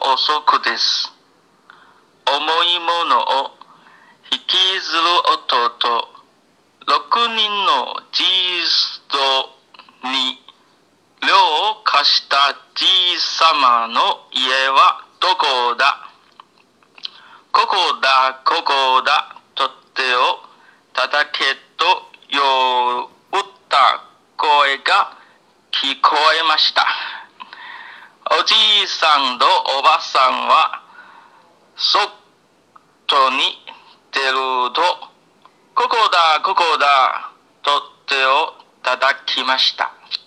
遅くです。重いものを引きずる弟、6人のじいとに寮を貸したじいさまの家はどこだ。ここだ、ここだ、と手を叩けとよう打った声が聞こえました。おじいさんとおばさんは外に出ると、ここだ、ここだ、と手を叩きました。